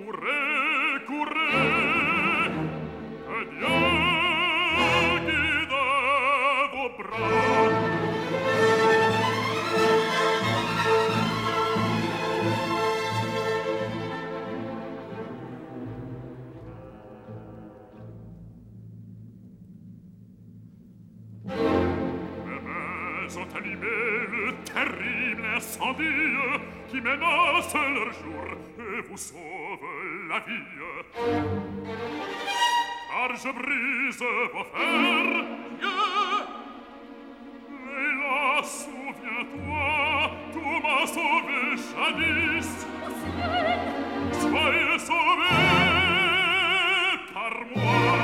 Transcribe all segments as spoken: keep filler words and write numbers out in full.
courez, courez, que Dieu guide vos bras. Ont allumé le terrible incendie qui menace leur jour et vous sauve la vie. Car je brise vos fers, Dieu. Léla, souviens-toi, tu m'as sauvé jadis. Soyez sauvés par moi.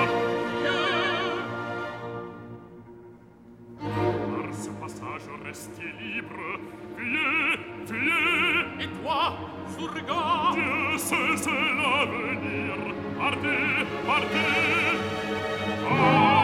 Ce passage restez libre. Fuyez, fuyez. Et toi, Sourgan? Dieu sait c'est l'avenir. Partez, partez. Ah